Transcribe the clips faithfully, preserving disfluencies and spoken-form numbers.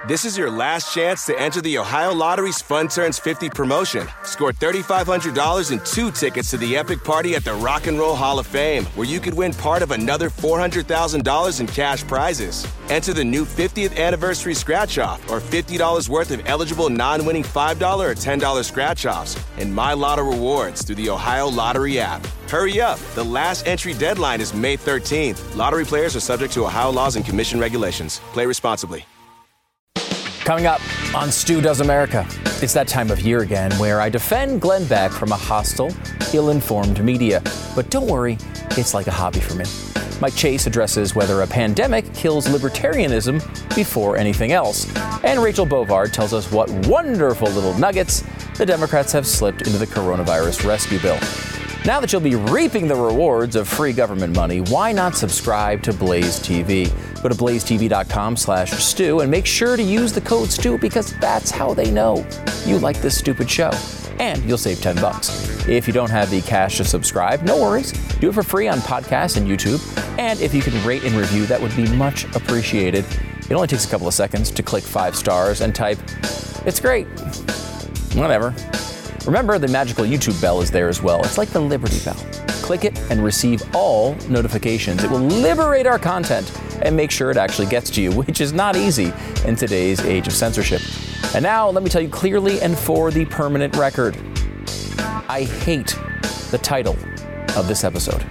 This is your last chance to enter the Ohio Lottery's Fun Turns fifty promotion. Score three thousand five hundred dollars and two tickets to the epic party at the Rock and Roll Hall of Fame, where you could win part of another four hundred thousand dollars in cash prizes. Enter the new fiftieth anniversary scratch-off or fifty dollars worth of eligible non-winning five dollars or ten dollars scratch-offs and My Lotto rewards through the Ohio Lottery app. Hurry up. The last entry deadline is May thirteenth. Lottery players are subject to Ohio laws and commission regulations. Play responsibly. Coming up on Stu Does America, it's that time of year again where I defend Glenn Beck from a hostile, ill-informed media. But don't worry, it's like a hobby for me. Mike Chase addresses whether a pandemic kills libertarianism before anything else. And Rachel Bovard tells us what wonderful little nuggets the Democrats have slipped into the coronavirus rescue bill. Now that you'll be reaping the rewards of free government money, why not subscribe to Blaze T V? Go to blaze t v dot com slash stew and make sure to use the code STEW because that's how they know you like this stupid show. And you'll save ten bucks. If you don't have the cash to subscribe, no worries. Do it for free on podcasts and YouTube. And if you can rate and review, that would be much appreciated. It only takes a couple of seconds to click five stars and type, "It's great." Whatever. Remember, the magical YouTube bell is there as well. It's like the Liberty Bell. Click it and receive all notifications. It will liberate our content and make sure it actually gets to you, which is not easy in today's age of censorship. And now, let me tell you clearly and for the permanent record, I hate the title of this episode.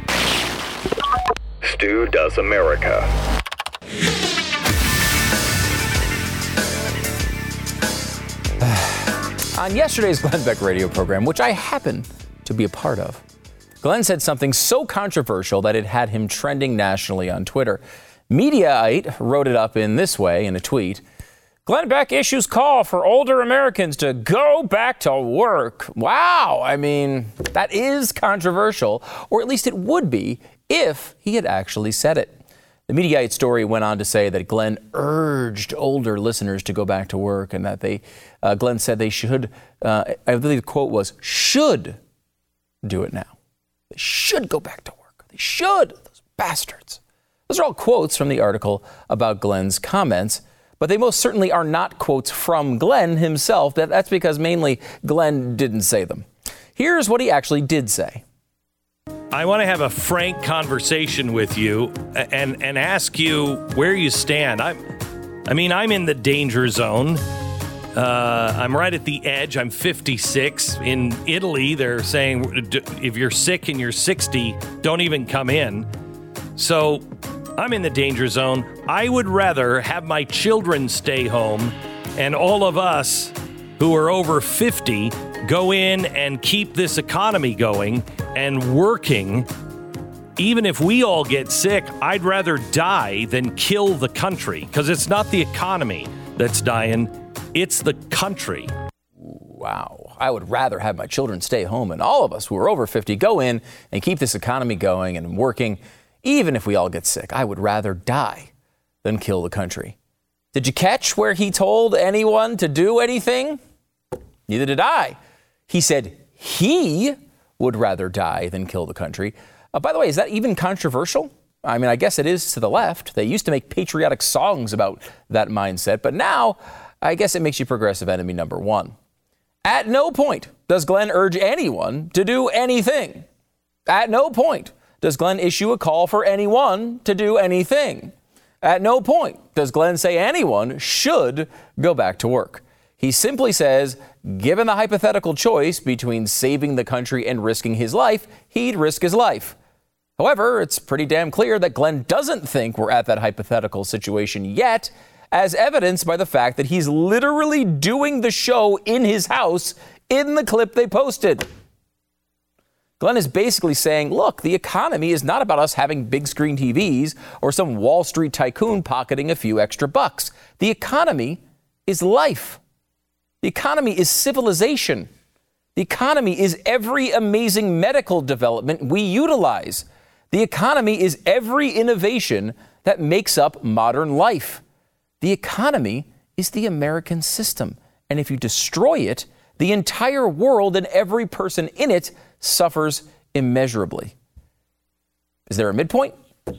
Stu Does America. On yesterday's Glenn Beck radio program, which I happen to be a part of, Glenn said something so controversial that it had him trending nationally on Twitter. Mediaite wrote it up in this way in a tweet. Glenn Beck issues call for older Americans to go back to work. Wow, I mean, that is controversial, or at least it would be if he had actually said it. The Mediaite story went on to say that Glenn urged older listeners to go back to work and that they, uh, Glenn said they should, uh, I believe the quote was, should do it now. They should go back to work. They should, those bastards. Those are all quotes from the article about Glenn's comments, but they most certainly are not quotes from Glenn himself. That, that's because mainly Glenn didn't say them. Here's what he actually did say. I want to have a frank conversation with you and, and ask you where you stand. I, I mean, I'm in the danger zone. Uh, I'm right at the edge. I'm fifty-six. In Italy, they're saying if you're sick and you're sixty, don't even come in. So I'm in the danger zone. I would rather have my children stay home and all of us who are over fifty go in and keep this economy going and working. Even if we all get sick, I'd rather die than kill the country, because it's not the economy that's dying, it's the country. Wow. I would rather have my children stay home and all of us who are over fifty go in and keep this economy going and working, even if we all get sick. I would rather die than kill the country. Did you catch where he told anyone to do anything? Neither did I. He said he would rather die than kill the country. Uh, by the way, is that even controversial? I mean, I guess it is to the left. They used to make patriotic songs about that mindset, but now I guess it makes you progressive enemy number one. At no point does Glenn urge anyone to do anything. At no point does Glenn issue a call for anyone to do anything. At no point does Glenn say anyone should go back to work. He simply says, given the hypothetical choice between saving the country and risking his life, he'd risk his life. However, it's pretty damn clear that Glenn doesn't think we're at that hypothetical situation yet, as evidenced by the fact that he's literally doing the show in his house in the clip they posted. Glenn is basically saying, look, the economy is not about us having big screen T Vs or some Wall Street tycoon pocketing a few extra bucks. The economy is life. The economy is civilization. The economy is every amazing medical development we utilize. The economy is every innovation that makes up modern life. The economy is the American system. And if you destroy it, the entire world and every person in it suffers immeasurably. Is there a midpoint?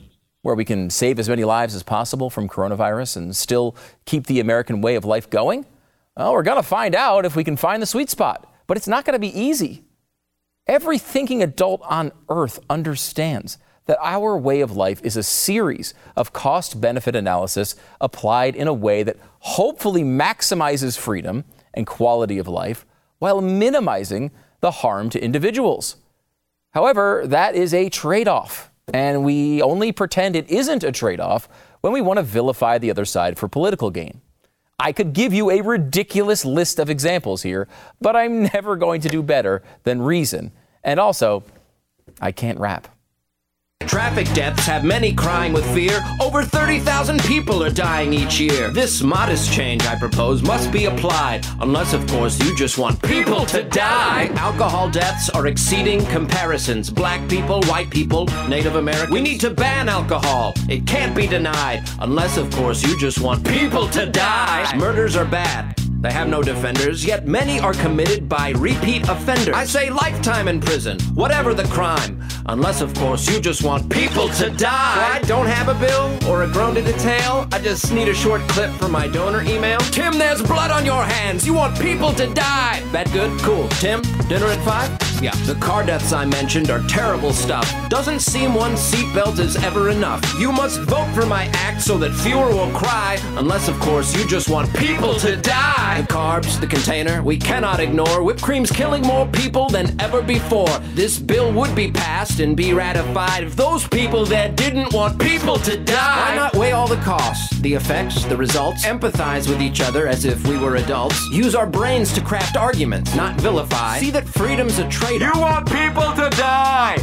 where we can save as many lives as possible from coronavirus and still keep the American way of life going? Well, we're going to find out if we can find the sweet spot, but it's not going to be easy. Every thinking adult on earth understands that our way of life is a series of cost-benefit analysis applied in a way that hopefully maximizes freedom and quality of life while minimizing the harm to individuals. However, that is a trade-off, and we only pretend it isn't a trade-off when we want to vilify the other side for political gain. I could give you a ridiculous list of examples here, but I'm never going to do better than reason. And also, I can't rap. Traffic deaths have many crying with fear. Over thirty thousand people are dying each year. This modest change I propose must be applied, unless, of course, you just want people to die. Alcohol deaths are exceeding comparisons. Black people, white people, Native Americans. We need to ban alcohol. It can't be denied, unless, of course, you just want people to die. Murders are bad. They have no defenders, yet many are committed by repeat offenders. I say lifetime in prison, whatever the crime, unless, of course, you just want people to die. So I don't have a bill or a groan to detail. I just need a short clip for my donor email. Tim, there's blood on your hands. You want people to die. That good? Cool. Tim, dinner at five? Yeah. The car deaths I mentioned are terrible stuff. Doesn't seem one seatbelt is ever enough. You must vote for my act so that fewer will cry, unless, of course, you just want people to die. The carbs, the container, we cannot ignore. Whipped cream's killing more people than ever before. This bill would be passed and be ratified if those people that didn't want people to die. Why not weigh all the costs, the effects, the results, empathize with each other as if we were adults, use our brains to craft arguments, not vilify, see that freedom's a trade-off. You want people to die!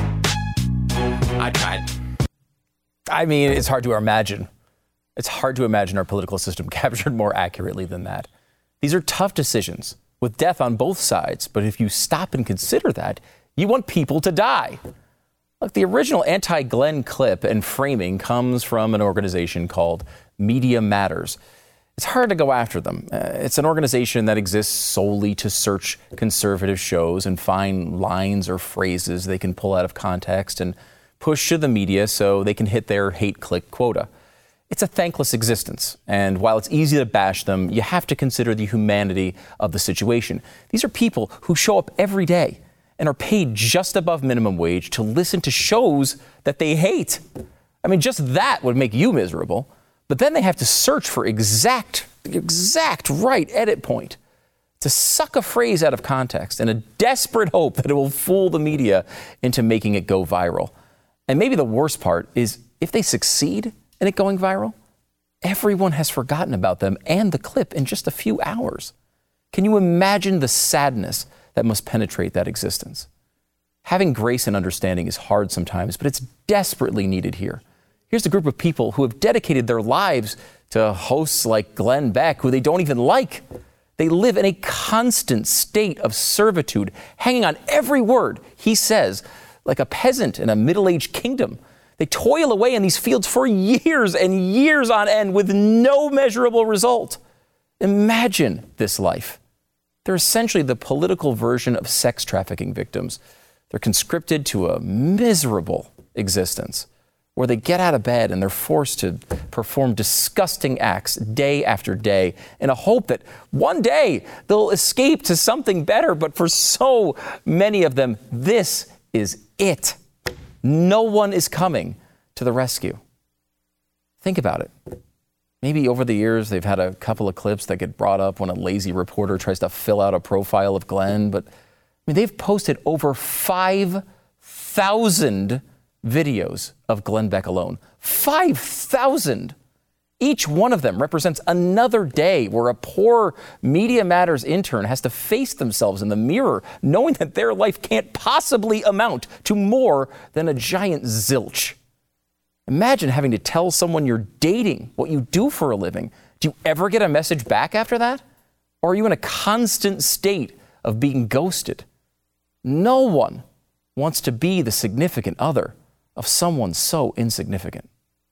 I tried. I mean, it's hard to imagine. It's hard to imagine our political system captured more accurately than that. These are tough decisions with death on both sides, but if you stop and consider that, you want people to die. Look, the original anti-Glenn clip and framing comes from an organization called Media Matters. It's hard to go after them. Uh, it's an organization that exists solely to search conservative shows and find lines or phrases they can pull out of context and push to the media so they can hit their hate click quota. It's a thankless existence, and while it's easy to bash them, you have to consider the humanity of the situation. These are people who show up every day and are paid just above minimum wage to listen to shows that they hate. I mean, just that would make you miserable. But then they have to search for exact, exact right edit point to suck a phrase out of context in a desperate hope that it will fool the media into making it go viral. And maybe the worst part is if they succeed in it going viral, everyone has forgotten about them and the clip in just a few hours. Can you imagine the sadness that must penetrate that existence? Having grace and understanding is hard sometimes, but it's desperately needed here. Here's a group of people who have dedicated their lives to hosts like Glenn Beck, who they don't even like. They live in a constant state of servitude, hanging on every word he says, like a peasant in a middle-aged kingdom. They toil away in these fields for years and years on end with no measurable result. Imagine this life. They're essentially the political version of sex trafficking victims. They're conscripted to a miserable existence where they get out of bed and they're forced to perform disgusting acts day after day in a hope that one day they'll escape to something better. But for so many of them, this is it. No one is coming to the rescue. Think about it. Maybe over the years, they've had a couple of clips that get brought up when a lazy reporter tries to fill out a profile of Glenn. But I mean, they've posted over five thousand videos of Glenn Beck alone. five thousand. Each one of them represents another day where a poor Media Matters intern has to face themselves in the mirror, knowing that their life can't possibly amount to more than a giant zilch. Imagine having to tell someone you're dating what you do for a living. Do you ever get a message back after that? Or are you in a constant state of being ghosted? No one wants to be the significant other of someone so insignificant.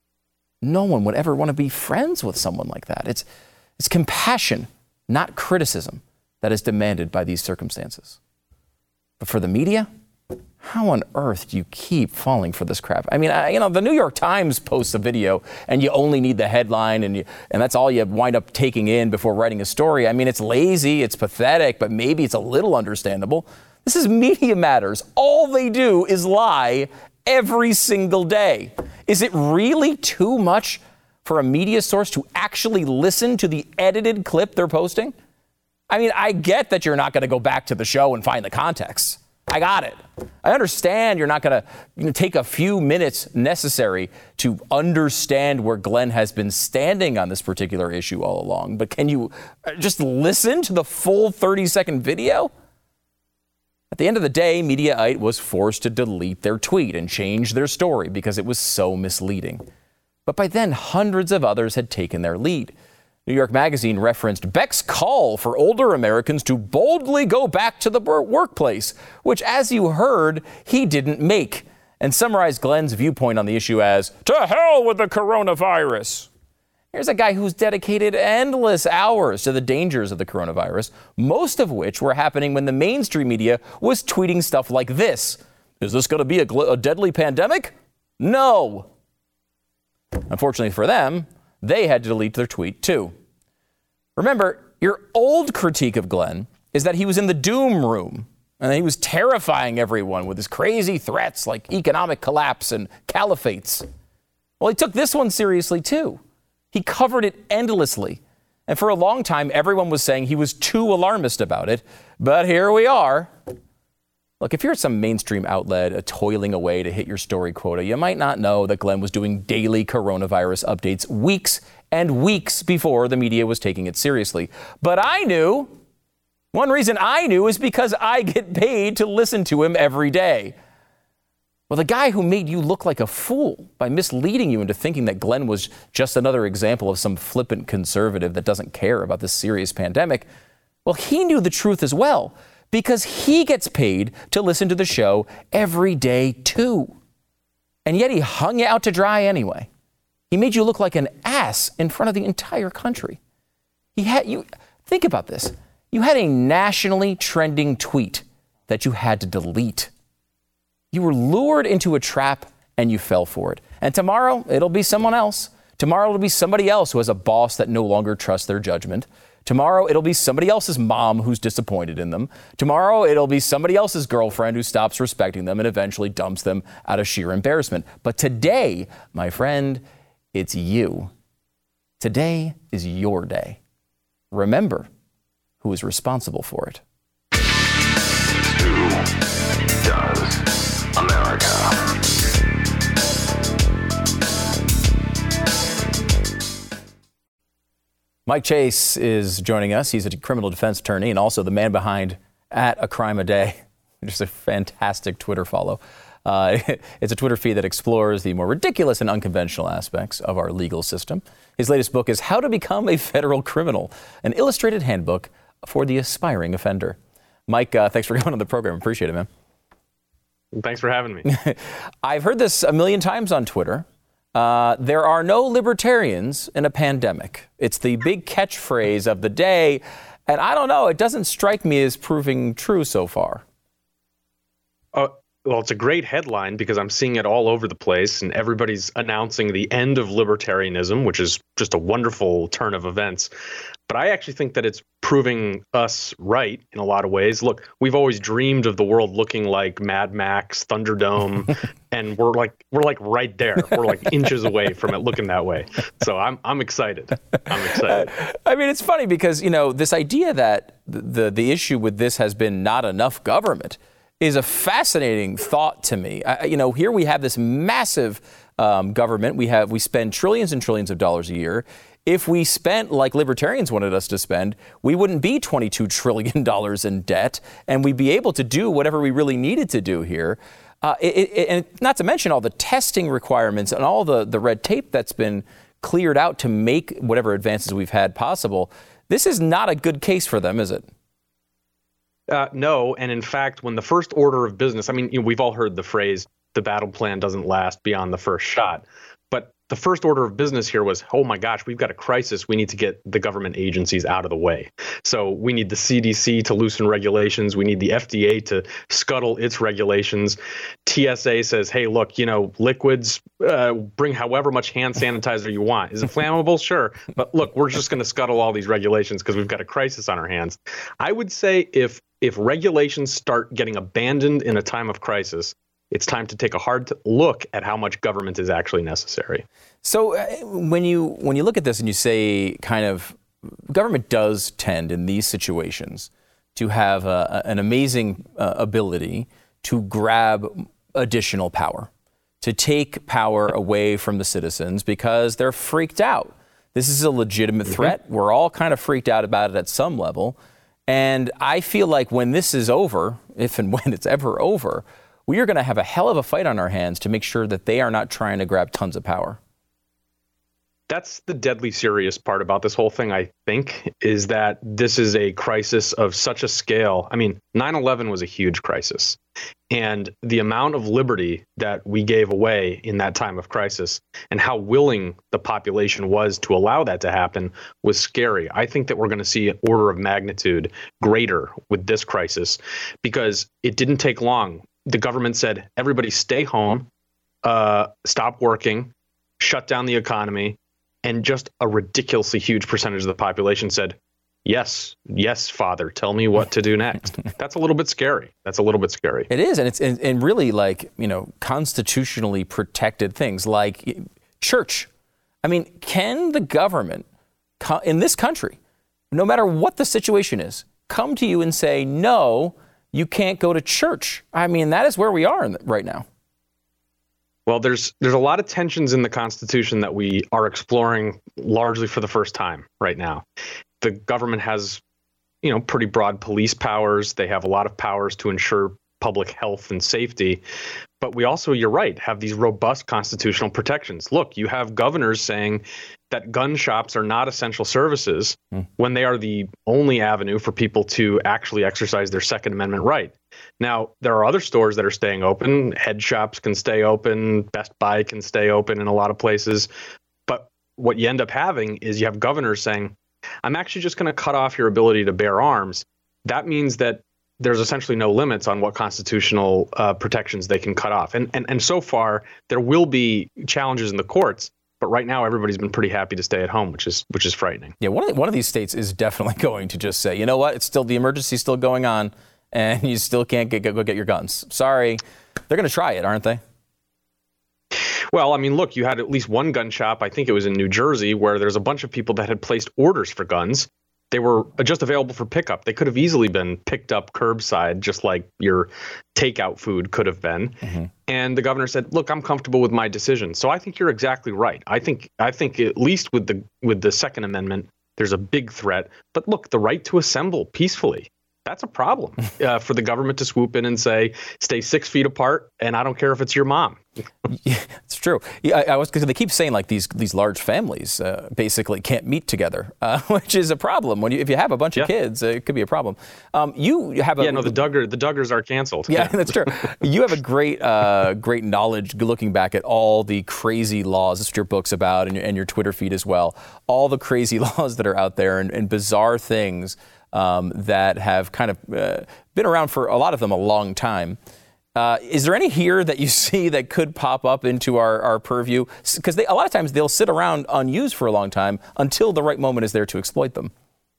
No one would ever want to be friends with someone like that. It's, it's compassion, not criticism, that is demanded by these circumstances. But for the media, How on earth do you keep falling for this crap? I mean, I, you know, the New York Times posts a video and you only need the headline and you, and that's all you wind up taking in before writing a story. I mean, it's lazy, it's pathetic, but maybe it's a little understandable. This is Media Matters. All they do is lie every single day. Is it really too much for a media source to actually listen to the edited clip they're posting? I mean, I get that you're not going to go back to the show and find the context. I got it. I understand you're not going to you know, take a few minutes necessary to understand where Glenn has been standing on this particular issue all along. But can you just listen to the full thirty-second video? At the end of the day, Mediaite was forced to delete their tweet and change their story because it was so misleading. But by then, hundreds of others had taken their lead. New York Magazine referenced Beck's call for older Americans to boldly go back to the workplace, which, as you heard, he didn't make, and summarized Glenn's viewpoint on the issue as, "To hell with the coronavirus." Here's a guy who's dedicated endless hours to the dangers of the coronavirus, most of which were happening when the mainstream media was tweeting stuff like this. Is this going to be a, gl- a deadly pandemic? No. Unfortunately for them, they had to delete their tweet too. Remember, your old critique of Glenn is that he was in the doom room and he was terrifying everyone with his crazy threats like economic collapse and caliphates. Well, he took this one seriously too. He covered it endlessly. And for a long time, everyone was saying he was too alarmist about it. But here we are. Look, if you're at some mainstream outlet uh, toiling away to hit your story quota, you might not know that Glenn was doing daily coronavirus updates weeks and weeks before the media was taking it seriously. But I knew. One reason I knew is because I get paid to listen to him every day. Well, the guy who made you look like a fool by misleading you into thinking that Glenn was just another example of some flippant conservative that doesn't care about this serious pandemic, well, he knew the truth as well, because he gets paid to listen to the show every day, too. And yet he hung you out to dry anyway. He made you look like an ass in front of the entire country. He had you think about this. You had a nationally trending tweet that you had to delete. You were lured into a trap and you fell for it. And tomorrow it'll be someone else. Tomorrow it'll be somebody else who has a boss that no longer trusts their judgment. Tomorrow, it'll be somebody else's mom who's disappointed in them. Tomorrow, it'll be somebody else's girlfriend who stops respecting them and eventually dumps them out of sheer embarrassment. But today, my friend, it's you. Today is your day. Remember who is responsible for it. Who does America? Mike Chase is joining us. He's a criminal defense attorney and also the man behind At A Crime A Day, which is a fantastic Twitter follow. Uh, it's a Twitter feed that explores the more ridiculous and unconventional aspects of our legal system. His latest book is How to Become a Federal Criminal, an illustrated handbook for the aspiring offender. Mike, uh, thanks for coming on the program. Appreciate it, man. Thanks for having me. I've heard this a million times on Twitter. Uh, there are no libertarians in a pandemic. It's the big catchphrase of the day. And I don't know, it doesn't strike me as proving true so far. Uh, well, it's a great headline because I'm seeing it all over the place and everybody's announcing the end of libertarianism, which is just a wonderful turn of events. But I actually think that it's proving us right in a lot of ways. Look, we've always dreamed of the world looking like Mad Max, Thunderdome, and we're like we're like right there. We're like inches away from it looking that way. So I'm I'm excited. I'm excited. I mean, it's funny because, you know, this idea that the the issue with this has been not enough government is a fascinating thought to me. I, you know, here we have this massive um, government. We have we spend trillions and trillions of dollars a year. If we spent like libertarians wanted us to spend, we wouldn't be twenty-two trillion dollars in debt, and we'd be able to do whatever we really needed to do here. Uh, it, it, and not to mention all the testing requirements and all the, the red tape that's been cleared out to make whatever advances we've had possible. This is not a good case for them, is it? Uh, no. And in fact, when the first order of business, I mean, you know, we've all heard the phrase, the battle plan doesn't last beyond the first shot. But the first order of business here was, oh my gosh, we've got a crisis. We need to get the government agencies out of the way. So we need the C D C to loosen regulations. We need the F D A to scuttle its regulations. T S A says, hey, look, you know, liquids, uh, bring however much hand sanitizer you want. Is it flammable? Sure. But look, we're just going to scuttle all these regulations because we've got a crisis on our hands. I would say if if regulations start getting abandoned in a time of crisis, it's time to take a hard look at how much government is actually necessary. So uh, when you when you look at this and you say kind of government does tend in these situations to have a, an amazing uh, ability to grab additional power, to take power away from the citizens because they're freaked out. This is a legitimate mm-hmm. threat. We're all kind of freaked out about it at some level. And I feel like when this is over, if and when it's ever over, we are going to have a hell of a fight on our hands to make sure that they are not trying to grab tons of power. That's the deadly serious part about this whole thing, I think, is that this is a crisis of such a scale. I mean, nine eleven was a huge crisis. And the amount of liberty that we gave away in that time of crisis and how willing the population was to allow that to happen was scary. I think that we're going to see an order of magnitude greater with this crisis because it didn't take long. The government said, everybody stay home, uh, stop working, shut down the economy. And just a ridiculously huge percentage of the population said, yes, yes, Father, tell me what to do next. That's a little bit scary. That's a little bit scary. It is. And it's and, and really like, you know, constitutionally protected things like church. I mean, can the government in this country, no matter what the situation is, come to you and say, no, you can't go to church? I mean, that is where we are in the, right now. Well, there's there's a lot of tensions in the Constitution that we are exploring largely for the first time right now. The government has, you know, pretty broad police powers. They have a lot of powers to ensure public health and safety. But we also, you're right, have these robust constitutional protections. Look, you have governors saying that gun shops are not essential services mm. when they are the only avenue for people to actually exercise their Second Amendment right. Now, there are other stores that are staying open. Head shops can stay open. Best Buy can stay open in a lot of places. But what you end up having is you have governors saying, I'm actually just going to cut off your ability to bear arms. That means that there's essentially no limits on what constitutional uh, protections they can cut off. And, and and so far, there will be challenges in the courts. But right now, everybody's been pretty happy to stay at home, which is which is frightening. Yeah, one of, the, one of these states is definitely going to just say, you know what, it's still the emergency's still going on. And you still can't get, go get your guns. Sorry. They're going to try it, aren't they? Well, I mean, look, you had at least one gun shop, I think it was in New Jersey, where there's a bunch of people that had placed orders for guns. They were just available for pickup. They could have easily been picked up curbside, just like your takeout food could have been. Mm-hmm. And the governor said, look, I'm comfortable with my decision. So I think you're exactly right. I think I think at least with the with the Second Amendment, there's a big threat. But look, the right to assemble peacefully. That's a problem uh, for the government to swoop in and say, stay six feet apart, and I don't care if it's your mom. Yeah, it's true. Yeah, I, I was because they keep saying like these these large families uh, basically can't meet together, uh, which is a problem. When you if you have a bunch yeah. of kids, uh, it could be a problem. Um, you have a yeah no the Duggar the Duggars are canceled. Yeah, yeah. That's true. You have a great uh, great knowledge looking back at all the crazy laws. That's what your book's about, and your, and your Twitter feed as well. All the crazy laws that are out there and, and bizarre things. Um, that have kind of uh, been around for a lot of them a long time. Uh, is there any here that you see that could pop up into our, our purview? Because a lot of times they'll sit around unused for a long time until the right moment is there to exploit them.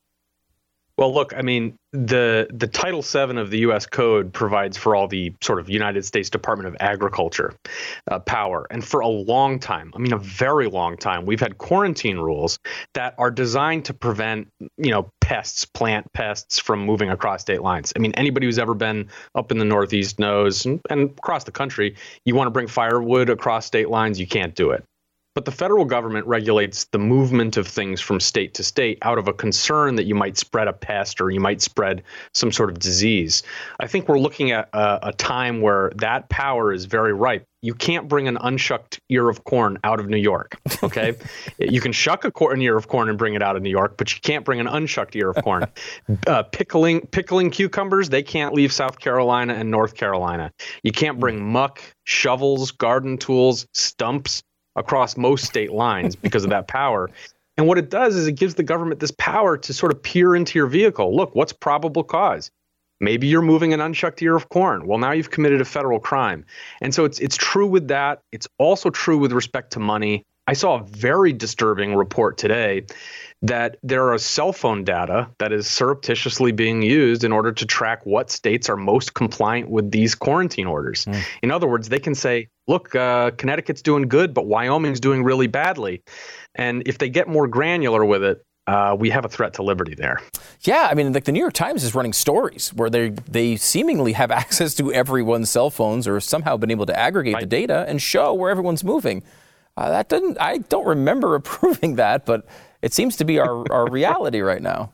Well, look, I mean, the the Title seven of the U S Code provides for all the sort of United States Department of Agriculture uh, power. And for a long time, I mean, a very long time, we've had quarantine rules that are designed to prevent, you know, pests, plant pests from moving across state lines. I mean, anybody who's ever been up in the Northeast knows, and, and across the country, you want to bring firewood across state lines, you can't do it. But the federal government regulates the movement of things from state to state out of a concern that you might spread a pest or you might spread some sort of disease. I think we're looking at a, a time where that power is very ripe. You can't bring an unshucked ear of corn out of New York, okay? You can shuck a corn, an ear of corn and bring it out of New York, but you can't bring an unshucked ear of corn. Uh, pickling pickling cucumbers, they can't leave South Carolina and North Carolina. You can't bring muck, shovels, garden tools, stumps, across most state lines because of that power. And what it does is it gives the government this power to sort of peer into your vehicle. Look, what's probable cause? Maybe you're moving an unshucked ear of corn. Well, now you've committed a federal crime. And so it's it's true with that. It's also true with respect to money. I saw a very disturbing report today that there are cell phone data that is surreptitiously being used in order to track what states are most compliant with these quarantine orders. Mm. In other words, they can say, look, uh, Connecticut's doing good, but Wyoming's doing really badly. And if they get more granular with it, uh, we have a threat to liberty there. Yeah, I mean, like the New York Times is running stories where they they seemingly have access to everyone's cell phones or somehow been able to aggregate right. the data and show where everyone's moving. Uh, that didn't. I don't remember approving that, but it seems to be our, our reality right now.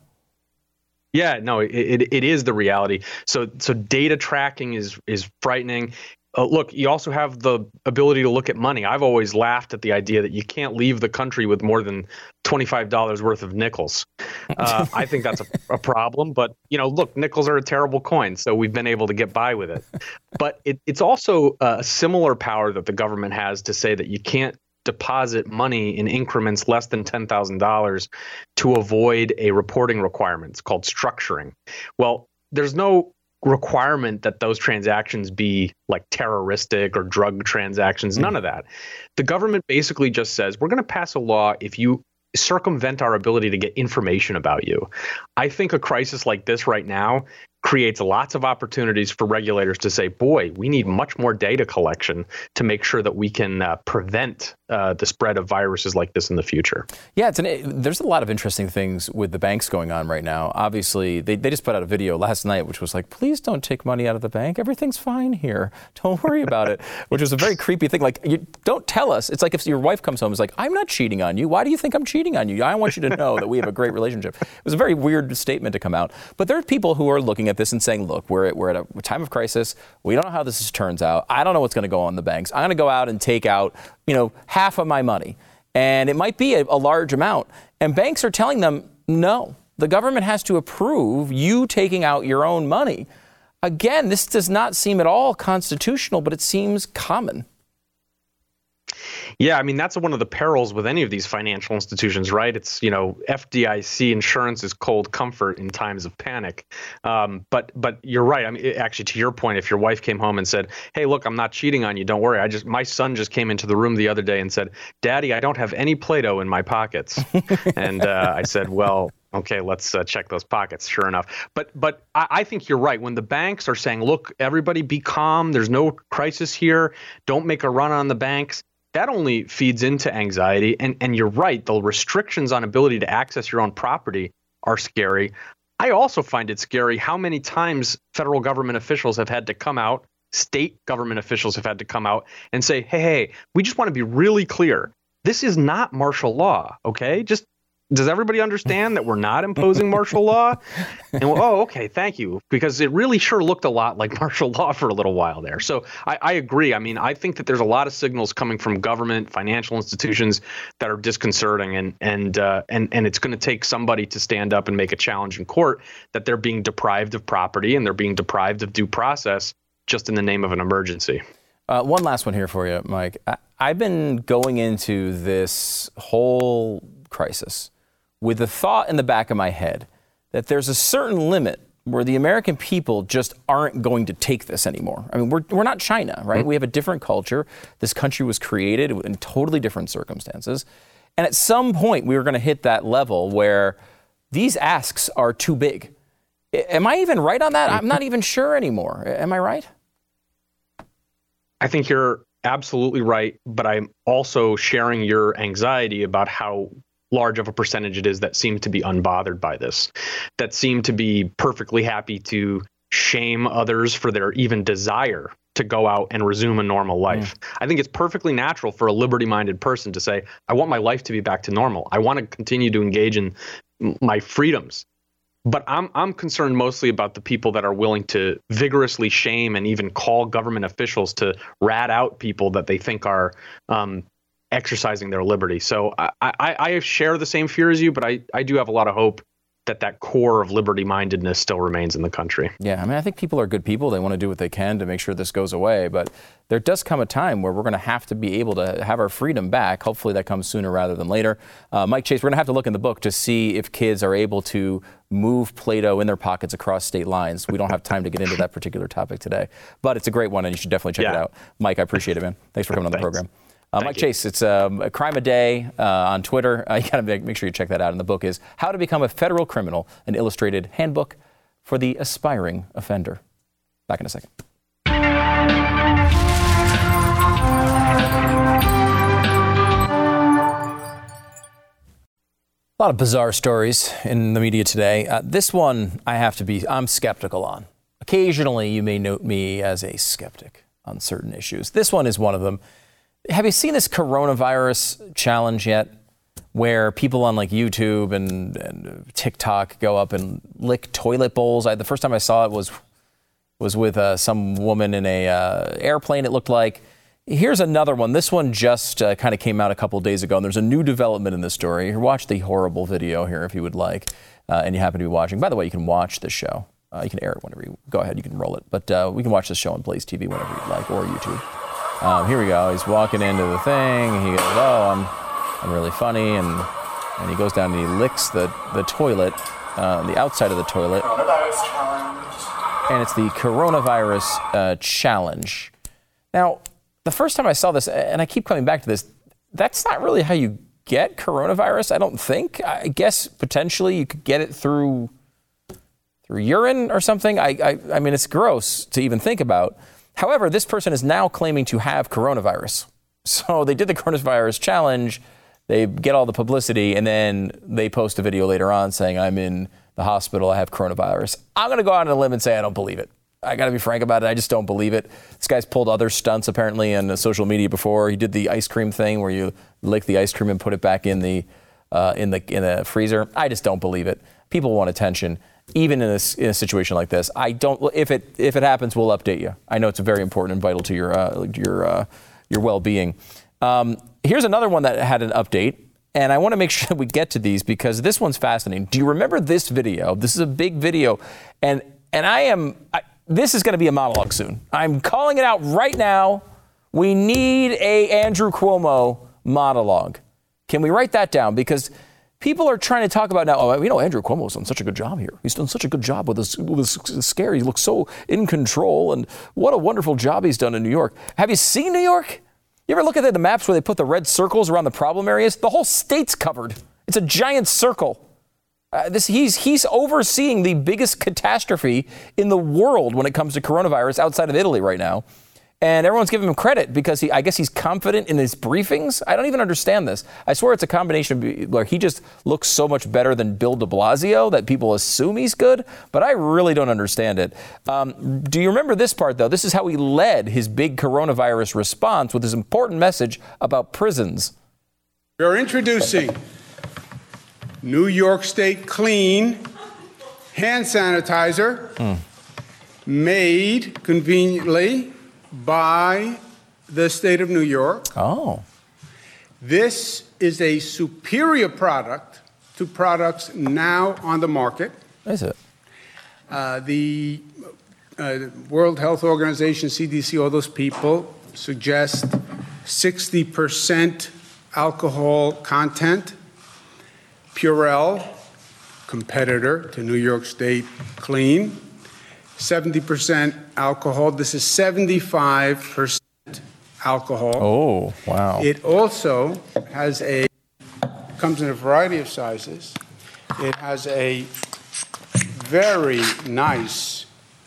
Yeah, no, it, it it is the reality. So so data tracking is is frightening. Uh, look, you also have the ability to look at money. I've always laughed at the idea that you can't leave the country with more than twenty-five dollars worth of nickels. Uh, I think that's a, a problem. But, you know, look, nickels are a terrible coin, so we've been able to get by with it. But it, it's also a similar power that the government has to say that you can't deposit money in increments less than ten thousand dollars to avoid a reporting requirement. It's called structuring. Well, there's no requirement that those transactions be like terroristic or drug transactions, none of that. The government basically just says, we're going to pass a law if you circumvent our ability to get information about you. I think a crisis like this right now creates lots of opportunities for regulators to say, boy, we need much more data collection to make sure that we can uh, prevent uh, the spread of viruses like this in the future. Yeah, it's an, there's a lot of interesting things with the banks going on right now. Obviously, they, they just put out a video last night, which was like, please don't take money out of the bank. Everything's fine here. Don't worry about it, which was a very creepy thing. Like, you don't tell us. It's like if your wife comes home and is like, I'm not cheating on you. Why do you think I'm cheating on you? I want you to know that we have a great relationship. It was a very weird statement to come out. But there are people who are looking at this and saying, look, we're at, we're at a time of crisis. We don't know how this turns out. I don't know what's going to go on the banks. I'm going to go out and take out, you know, half of my money. And it might be a, a large amount. And banks are telling them, no, the government has to approve you taking out your own money. Again, this does not seem at all constitutional, but it seems common. Yeah, I mean, that's one of the perils with any of these financial institutions, right? It's, you know, F D I C insurance is cold comfort in times of panic. Um, but but you're right. I mean, it, actually, to your point, if your wife came home and said, hey, look, I'm not cheating on you. Don't worry. I just my son just came into the room the other day and said, Daddy, I don't have any Play-Doh in my pockets. and uh, I said, well, okay, let's uh, check those pockets. Sure enough. But but I, I think you're right. When the banks are saying, look, everybody be calm. There's no crisis here. Don't make a run on the banks. That only feeds into anxiety. And, and you're right, the restrictions on ability to access your own property are scary. I also find it scary how many times federal government officials have had to come out, state government officials have had to come out and say, hey, hey, we just want to be really clear. This is not martial law, okay? Just does everybody understand that we're not imposing martial law? And well, oh, okay, thank you. Because it really sure looked a lot like martial law for a little while there. So I, I agree. I mean, I think that there's a lot of signals coming from government, financial institutions that are disconcerting. And and uh, and and it's going to take somebody to stand up and make a challenge in court that they're being deprived of property and they're being deprived of due process just in the name of an emergency. Uh, one last one here for you, Mike. I, I've been going into this whole crisis with the thought in the back of my head that there's a certain limit where the American people just aren't going to take this anymore. I mean, we're we're not China, right? Mm-hmm. We have a different culture. This country was created in totally different circumstances. And at some point, we were going to hit that level where these asks are too big. Am I even right on that? I'm not even sure anymore. Am I right? I think you're absolutely right, but I'm also sharing your anxiety about how large of a percentage it is that seem to be unbothered by this, that seem to be perfectly happy to shame others for their even desire to go out and resume a normal life. Mm. I think it's perfectly natural for a liberty-minded person to say, I want my life to be back to normal. I want to continue to engage in my freedoms. But I'm I'm concerned mostly about the people that are willing to vigorously shame and even call government officials to rat out people that they think are um, exercising their liberty. So I, I, I share the same fear as you, but I, I do have a lot of hope that that core of liberty-mindedness still remains in the country. Yeah, I mean, I think people are good people. They want to do what they can to make sure this goes away. But there does come a time where we're going to have to be able to have our freedom back. Hopefully that comes sooner rather than later. Uh, Mike Chase, we're going to have to look in the book to see if kids are able to move Play-Doh in their pockets across state lines. We don't have time to get into that particular topic today. But it's a great one, and you should definitely check yeah. it out. Mike, I appreciate it, man. Thanks for coming on the program. Uh, Mike you. Chase, it's um, a crime a day uh, on Twitter. Uh, you got to make, make sure you check that out. And the book is How to Become a Federal Criminal, an illustrated handbook for the aspiring offender. Back in a second. A lot of bizarre stories in the media today. Uh, this one I have to be, I'm skeptical on. Occasionally you may note me as a skeptic on certain issues. This one is one of them. Have you seen this coronavirus challenge yet, where people on like YouTube and, and TikTok go up and lick toilet bowls? I, the first time I saw it was was with uh, some woman in a uh, airplane, it looked like. Here's another one. This one just uh, kind of came out a couple of days ago, and there's a new development in this story. Here, watch the horrible video here if you would like, uh, and you happen to be watching. By the way, you can watch this show. Uh, you can air it whenever you go ahead. You can roll it, but uh, we can watch this show on Blaze T V whenever you'd like, or YouTube. Um, here we go. He's walking into the thing. He goes, "Oh, I'm, I'm really funny," and and he goes down and he licks the the toilet, uh, the outside of the toilet. Coronavirus challenge. And it's the coronavirus uh, challenge. Now, the first time I saw this, and I keep coming back to this, that's not really how you get coronavirus. I don't think. I guess potentially you could get it through through urine or something. I I, I mean, it's gross to even think about. However, this person is now claiming to have coronavirus. So they did the coronavirus challenge, they get all the publicity, and then they post a video later on saying, I'm in the hospital, I have coronavirus. I'm going to go out on a limb and say I don't believe it. I got to be frank about it. I just don't believe it. This guy's pulled other stunts apparently on social media before. He did the ice cream thing where you lick the ice cream and put it back in the uh, in the in the freezer. I just don't believe it. People want attention. Even in a, in a situation like this, I don't. If it if it happens, we'll update you. I know it's very important and vital to your uh, your uh, your well-being. Um, here's another one that had an update, and I want to make sure that we get to these because this one's fascinating. Do you remember this video? This is a big video, and and I am. I, this is going to be a monologue soon. I'm calling it out right now. We need a Andrew Cuomo monologue. Can we write that down? Because people are trying to talk about now, oh, you know, Andrew Cuomo's done such a good job here. He's done such a good job with his, with his scare. He looks so in control, and what a wonderful job he's done in New York. Have you seen New York? You ever look at the maps where they put the red circles around the problem areas? The whole state's covered. It's a giant circle. Uh, this, he's, he's overseeing the biggest catastrophe in the world when it comes to coronavirus outside of Italy right now. And everyone's giving him credit because he, I guess he's confident in his briefings. I don't even understand this. I swear it's a combination of where he just looks so much better than Bill de Blasio that people assume he's good, but I really don't understand it. Um, do you remember this part, though? This is how he led his big coronavirus response with his important message about prisons. We're introducing New York State Clean hand sanitizer mm. made conveniently by the state of New York. Oh. This is a superior product to products now on the market. Is it? Uh, the uh, World Health Organization, C D C, all those people suggest sixty percent alcohol content. Purell, competitor to New York State Clean, seventy percent alcohol. This is seventy-five percent alcohol. Oh, wow. It also has a, comes in a variety of sizes. It has a very nice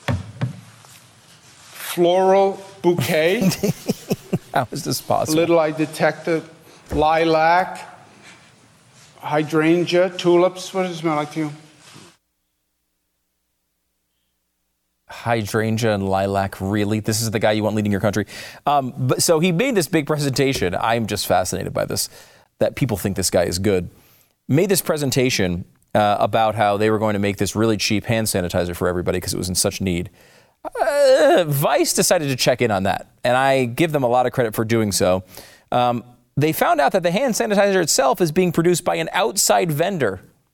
floral bouquet. How is this possible? Little I detect the lilac, hydrangea, tulips. What does it smell like to you? Hydrangea and lilac, really? This is the guy you want leading your country? Um, but so he made this big presentation. I'm just fascinated by this, that people think this guy is good. Made this presentation uh, about how they were going to make this really cheap hand sanitizer for everybody because it was in such need. Uh, Vice decided to check in on that, and I give them a lot of credit for doing so. Um, they found out that the hand sanitizer itself is being produced by an outside vendor.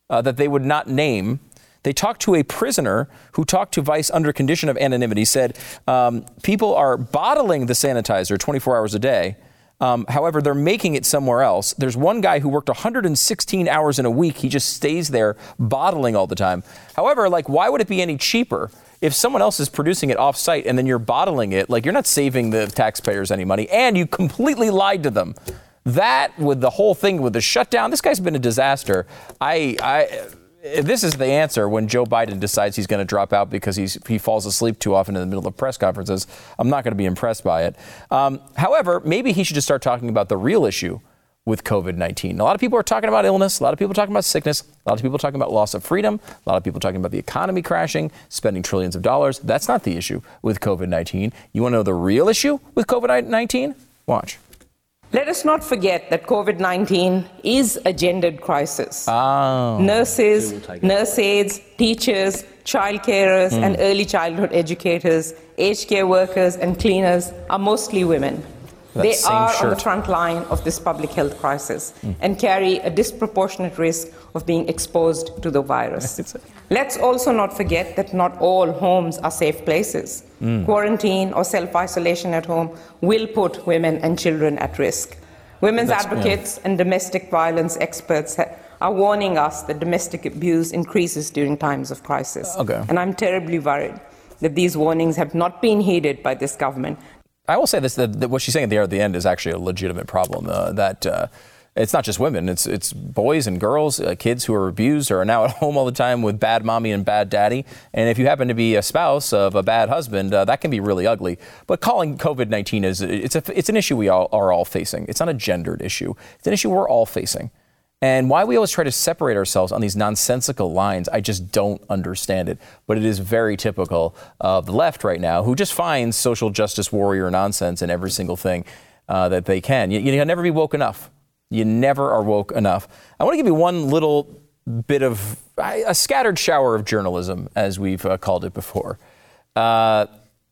uh, that they would not name. They talked to a prisoner who talked to Vice under condition of anonymity, said um, people are bottling the sanitizer twenty-four hours a day. Um, however, they're making it somewhere else. There's one guy who worked one hundred sixteen hours in a week. He just stays there bottling all the time. However, like, why would it be any cheaper if someone else is producing it off-site and then you're bottling it? Like, you're not saving the taxpayers any money, and you completely lied to them. That, with the whole thing with the shutdown, this guy's been a disaster. I... I This is the answer when Joe Biden decides he's going to drop out because he's, he falls asleep too often in the middle of press conferences. I'm not going to be impressed by it. Um, however, maybe he should just start talking about the real issue with covid nineteen. A lot of people are talking about illness. A lot of people are talking about sickness. A lot of people are talking about loss of freedom. A lot of people are talking about the economy crashing, spending trillions of dollars. That's not the issue with covid nineteen. You want to know the real issue with covid nineteen? Watch. Let us not forget that covid nineteen is a gendered crisis. Oh. Nurses, nurse aides, teachers, child carers, mm. and early childhood educators, aged care workers, and cleaners are mostly women. That they are shirt. on the front line of this public health crisis mm. and carry a disproportionate risk of being exposed to the virus. Let's also not forget that not all homes are safe places. Mm. Quarantine or self-isolation at home will put women and children at risk. Women's That's, advocates yeah. and domestic violence experts ha- are warning us that domestic abuse increases during times of crisis. Okay. And I'm terribly worried that these warnings have not been heeded by this government. I will say this, that, that what she's saying at the, at the end is actually a legitimate problem, uh, that uh, it's not just women, it's it's boys and girls, uh, kids who are abused or are now at home all the time with bad mommy and bad daddy. And if you happen to be a spouse of a bad husband, uh, that can be really ugly. But calling covid nineteen is it's a, it's an issue we all are all facing. It's not a gendered issue. It's an issue we're all facing. And why we always try to separate ourselves on these nonsensical lines, I just don't understand it. But it is very typical of the left right now, who just finds social justice warrior nonsense in every single thing uh, that they can. You, you'll never be woke enough. You never are woke enough. I want to give you one little bit of a scattered shower of journalism, as we've uh, called it before. Uh,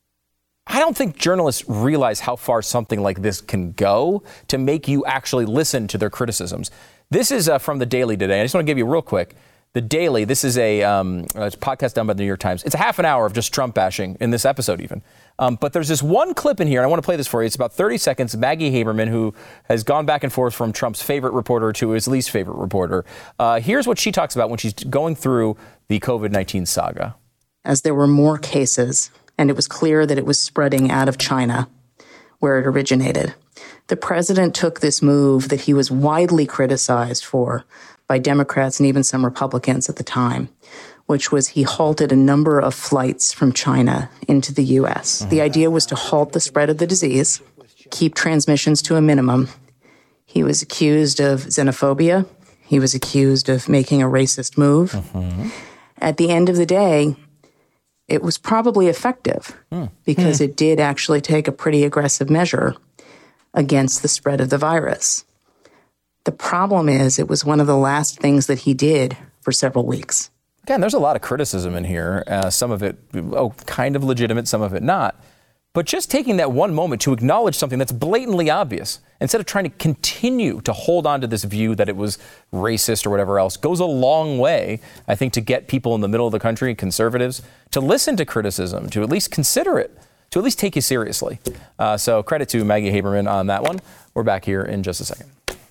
I don't think journalists realize how far something like this can go to make you actually listen to their criticisms. This is uh, from The Daily today. I just want to give you real quick. The Daily, this is a, um, a podcast done by the New York Times. It's a half an hour of just Trump bashing in this episode even. Um, but there's this one clip in here, and I want to play this for you. It's about thirty seconds. Maggie Haberman, who has gone back and forth from Trump's favorite reporter to his least favorite reporter. Uh, here's what she talks about when she's going through the covid nineteen saga. As there were more cases, and it was clear that it was spreading out of China, where it originated, the president took this move that he was widely criticized for by Democrats and even some Republicans at the time, which was he halted a number of flights from China into the U S. Mm-hmm. The idea was to halt the spread of the disease, keep transmissions to a minimum. He was accused of xenophobia. He was accused of making a racist move. Mm-hmm. At the end of the day, it was probably effective mm. because mm. it did actually take a pretty aggressive measure against the spread of the virus. The problem is it was one of the last things that he did for several weeks. Again, there's a lot of criticism in here. Uh, some of it, oh, kind of legitimate, some of it not. But just taking that one moment to acknowledge something that's blatantly obvious, instead of trying to continue to hold on to this view that it was racist or whatever else, goes a long way, I think, to get people in the middle of the country, conservatives, to listen to criticism, to at least consider it, to at least take you seriously. Uh, so credit to Maggie Haberman on that one. We're back here in just a second.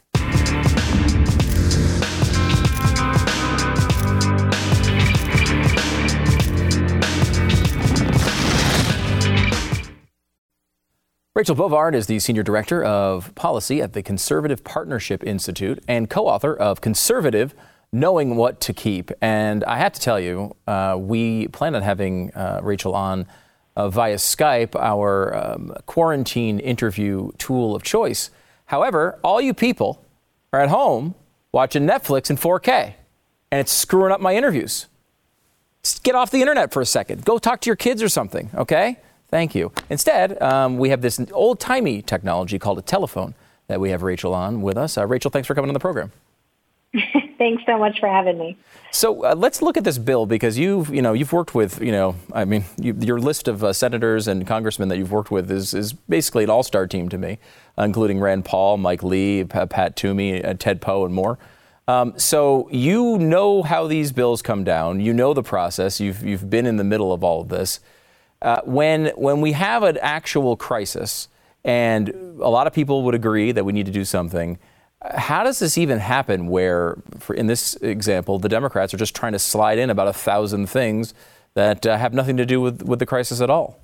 Rachel Bovard is the Senior Director of Policy at the Conservative Partnership Institute and co-author of Conservative, Knowing What to Keep. And I have to tell you, uh, we plan on having uh, Rachel on uh, via Skype, our um, quarantine interview tool of choice. However, all you people are at home watching Netflix in four K, and it's screwing up my interviews. Just get off the internet for a second. Go talk to your kids or something, okay? Thank you. Instead, um, we have this old-timey technology called a telephone that we have Rachel on with us. Uh, Rachel, thanks for coming on the program. Thanks so much for having me. So uh, let's look at this bill, because you've, you know, you've worked with, you know, I mean, you, your list of uh, senators and congressmen that you've worked with is, is basically an all-star team to me, uh, including Rand Paul, Mike Lee, P- Pat Toomey, uh, Ted Poe, and more. Um, so you know how these bills come down. You know the process. You've you've been in the middle of all of this. Uh, when when we have an actual crisis, and a lot of people would agree that we need to do something, how does this even happen where, for, in this example, the Democrats are just trying to slide in about a thousand things that uh, have nothing to do with, with the crisis at all?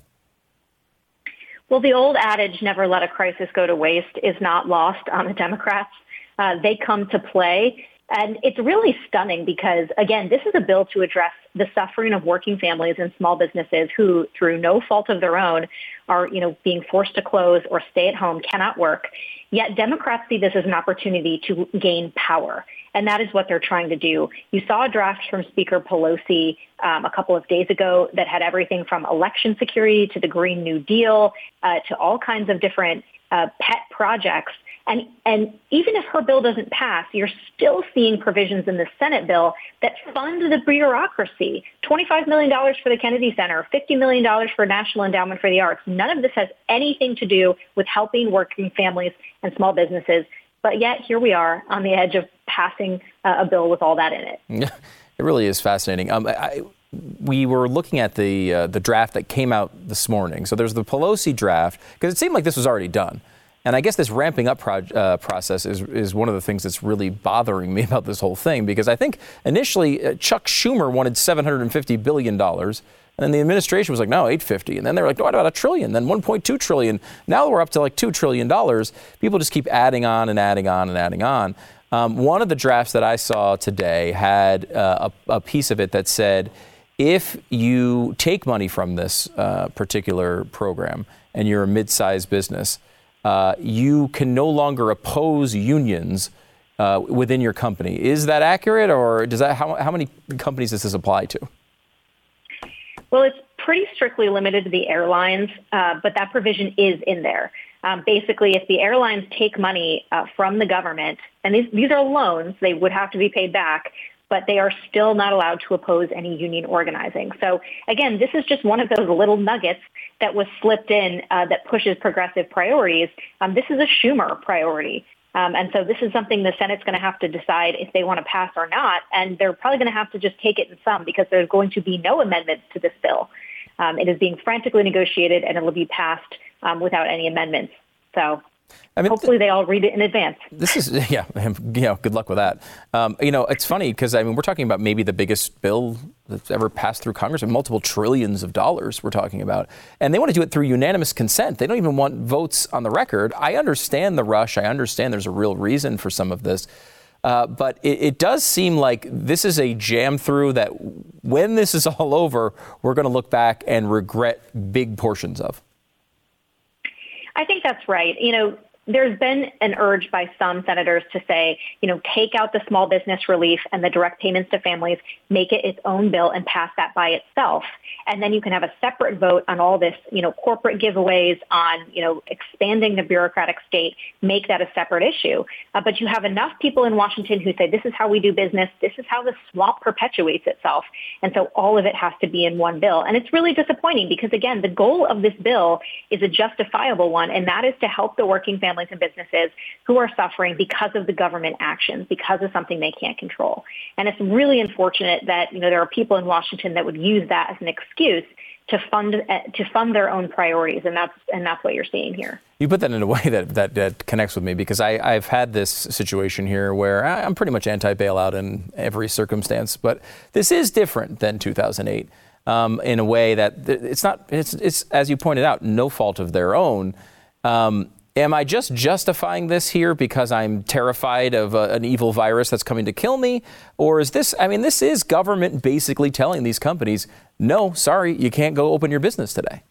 Well, the old adage, never let a crisis go to waste, is not lost on the Democrats. Uh, they come to play. And it's really stunning because, again, this is a bill to address the suffering of working families and small businesses who, through no fault of their own, are, you know, being forced to close or stay at home, cannot work. Yet Democrats see this as an opportunity to gain power. And that is what they're trying to do. You saw a draft from Speaker Pelosi um, a couple of days ago that had everything from election security to the Green New Deal uh, to all kinds of different uh, pet projects. And, and even if her bill doesn't pass, you're still seeing provisions in the Senate bill that fund the bureaucracy. twenty-five million dollars for the Kennedy Center, fifty million dollars for National Endowment for the Arts. None of this has anything to do with helping working families and small businesses. But yet here we are on the edge of passing uh, a bill with all that in it. Yeah, it really is fascinating. Um, I, we were looking at the uh, the draft that came out this morning. So there's the Pelosi draft, because it seemed like this was already done. And I guess this ramping up pro- uh, process is is one of the things that's really bothering me about this whole thing, because I think initially uh, Chuck Schumer wanted seven hundred fifty billion dollars. And then the administration was like, no, eight hundred fifty. And then they were like, no, what about a trillion? Then one point two trillion. Now we're up to like two trillion dollars. People just keep adding on and adding on and adding on. Um, one of the drafts that I saw today had uh, a, a piece of it that said, if you take money from this uh, particular program and you're a mid-sized business, uh, you can no longer oppose unions uh, within your company. Is that accurate, or does that how, how many companies does this apply to? Well, it's pretty strictly limited to the airlines, uh, but that provision is in there. Um, basically, if the airlines take money uh, from the government, and these, these are loans, they would have to be paid back, but they are still not allowed to oppose any union organizing. So, again, this is just one of those little nuggets that was slipped in uh, that pushes progressive priorities. Um, this is a Schumer priority. Um, and so this is something the Senate's going to have to decide if they want to pass or not. And they're probably going to have to just take it in some, because there's going to be no amendments to this bill. Um, it is being frantically negotiated, and it will be passed um, without any amendments. So I mean, hopefully they all read it in advance. This is, yeah, you know, good luck with that. Um, you know, it's funny because, I mean, we're talking about maybe the biggest bill that's ever passed through Congress, and multiple trillions of dollars we're talking about. And they want to do it through unanimous consent. They don't even want votes on the record. I understand the rush. I understand there's a real reason for some of this. Uh, but it, it does seem like this is a jam through that when this is all over, we're going to look back and regret big portions of. I think that's right. You know, there's been an urge by some senators to say, you know, take out the small business relief and the direct payments to families, make it its own bill and pass that by itself. And then you can have a separate vote on all this, you know, corporate giveaways, on, you know, expanding the bureaucratic state, make that a separate issue. Uh, but you have enough people in Washington who say, this is how we do business. This is how the swamp perpetuates itself. And so all of it has to be in one bill. And it's really disappointing because, again, the goal of this bill is a justifiable one, and that is to help the working families and businesses who are suffering because of the government actions, because of something they can't control. And it's really unfortunate that, you know, there are people in Washington that would use that as an excuse to fund uh, to fund their own priorities, and that's and that's what you're seeing here. You put that in a way that that, that connects with me, because I, I've had this situation here where I'm pretty much anti-bailout in every circumstance, but this is different than two thousand eight um, in a way that it's not. It's it's as you pointed out, no fault of their own. Um, Am I just justifying this here because I'm terrified of a, an evil virus that's coming to kill me? Or is this, I mean, this is government basically telling these companies, no, sorry, you can't go open your business today.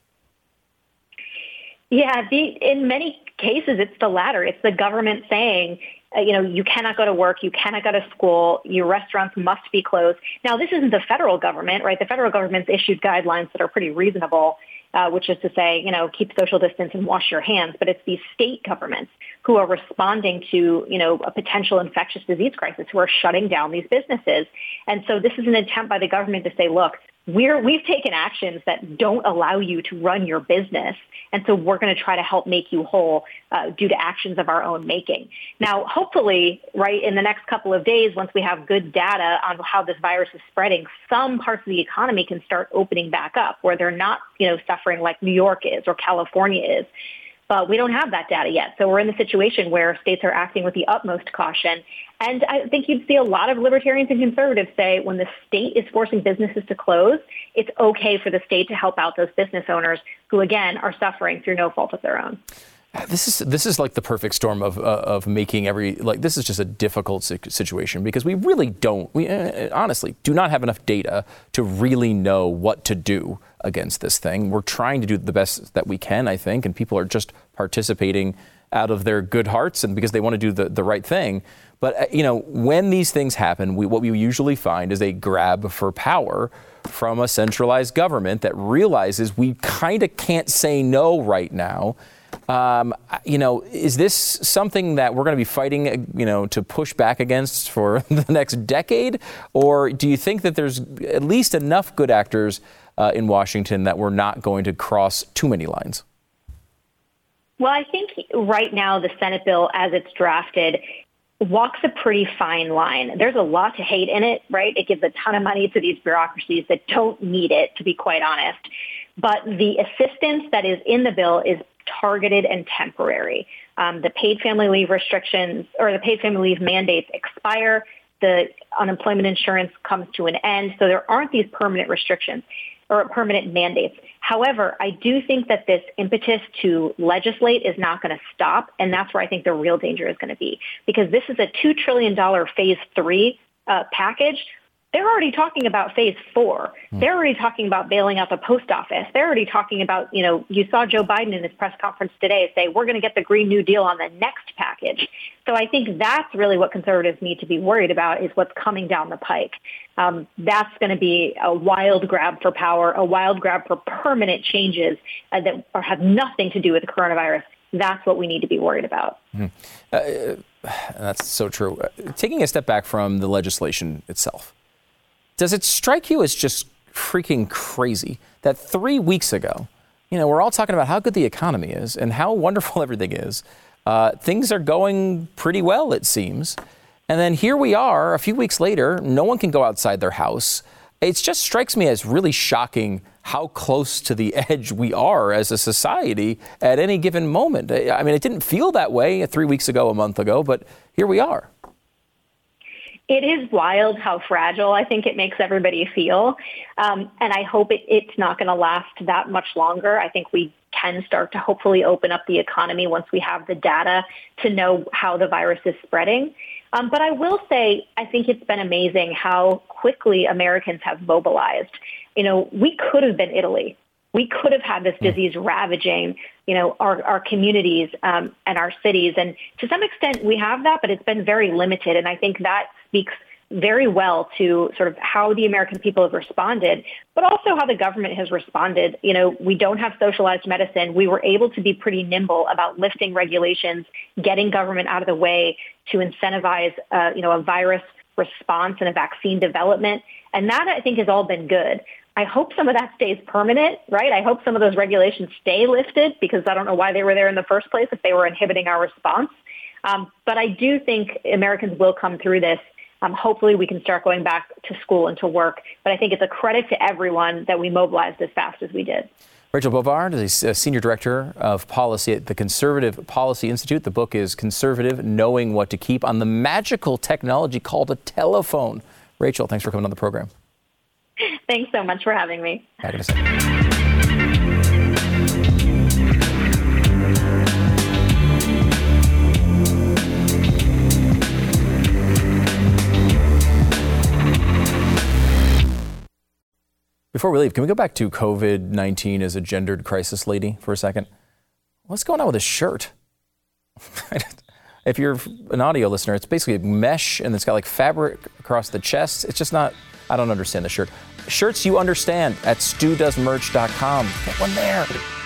Yeah, the, in many cases, it's the latter. It's the government saying, uh, you know, you cannot go to work, you cannot go to school, your restaurants must be closed. Now, this isn't the federal government, right? The federal government's issued guidelines that are pretty reasonable. Uh, which is to say, you know, keep social distance and wash your hands. But it's these state governments who are responding to, you know, a potential infectious disease crisis, who are shutting down these businesses. And so this is an attempt by the government to say, look, we're, we've taken actions that don't allow you to run your business. And so we're going to try to help make you whole uh, due to actions of our own making. Now, hopefully, right, in the next couple of days, once we have good data on how this virus is spreading, some parts of the economy can start opening back up where they're not, you know, suffering like New York is or California is. But we don't have that data yet. So we're in the situation where states are acting with the utmost caution. And I think you'd see a lot of libertarians and conservatives say when the state is forcing businesses to close, it's okay for the state to help out those business owners who, again, are suffering through no fault of their own. This is this is like the perfect storm of uh, of making every like this is just a difficult situation because we really don't we uh, honestly do not have enough data to really know what to do against this thing. We're trying to do the best that we can, I think, and people are just participating out of their good hearts and because they want to do the, the right thing. But uh, you know, when these things happen, we, what we usually find is a grab for power from a centralized government that realizes we kind of can't say no right now. Um, you know, is this something that we're going to be fighting, you know, to push back against for the next decade? Or do you think that there's at least enough good actors uh, in Washington that we're not going to cross too many lines? Well, I think right now the Senate bill as it's drafted walks a pretty fine line. There's a lot to hate in it, right? It gives a ton of money to these bureaucracies that don't need it, to be quite honest. But the assistance that is in the bill is targeted and temporary. Um, the paid family leave restrictions or the paid family leave mandates expire. The unemployment insurance comes to an end. So there aren't these permanent restrictions or permanent mandates. However, I do think that this impetus to legislate is not going to stop. And that's where I think the real danger is going to be, because this is a two trillion dollars phase three uh, package. They're already talking about phase four. They're already talking about bailing out the post office. They're already talking about, you know, you saw Joe Biden in his press conference today say, we're going to get the Green New Deal on the next package. So I think that's really what conservatives need to be worried about is what's coming down the pike. Um, that's going to be a wild grab for power, a wild grab for permanent changes uh, that are, have nothing to do with the coronavirus. That's what we need to be worried about. Mm-hmm. Uh, that's so true. Uh, taking a step back from the legislation itself, does it strike you as just freaking crazy that three weeks ago, you know, we're all talking about how good the economy is and how wonderful everything is. Uh, things are going pretty well, it seems. And then here we are a few weeks later, no one can go outside their house. It just strikes me as really shocking how close to the edge we are as a society at any given moment. I mean, it didn't feel that way three weeks ago, a month ago, but here we are. It is wild how fragile I think it makes everybody feel. Um, and I hope it, it's not going to last that much longer. I think we can start to hopefully open up the economy once we have the data to know how the virus is spreading. Um, but I will say, I think it's been amazing how quickly Americans have mobilized. You know, we could have been Italy. We could have had this disease ravaging, you know, our, our communities um, and our cities. And to some extent we have that, but it's been very limited. And I think that speaks very well to sort of how the American people have responded, but also how the government has responded. You know, we don't have socialized medicine. We were able to be pretty nimble about lifting regulations, getting government out of the way to incentivize, uh, you know, a virus response and a vaccine development. And that, I think, has all been good. I hope some of that stays permanent, right? I hope some of those regulations stay lifted because I don't know why they were there in the first place if they were inhibiting our response. Um, but I do think Americans will come through this. Um, hopefully we can start going back to school and to work. But I think it's a credit to everyone that we mobilized as fast as we did. Rachel Bovard is a senior director of policy at the Conservative Policy Institute. The book is Conservative, Knowing What to Keep on the magical technology called a telephone. Rachel, thanks for coming on the program. Thanks so much for having me. Back in a second. Before we leave, can we go back to COVID nineteen as a gendered crisis lady for a second? What's going on with this shirt? If you're an audio listener, it's basically a mesh and it's got like fabric across the chest. It's just not, I don't understand the shirt. Shirts you understand at stu does merch dot com. Get one there.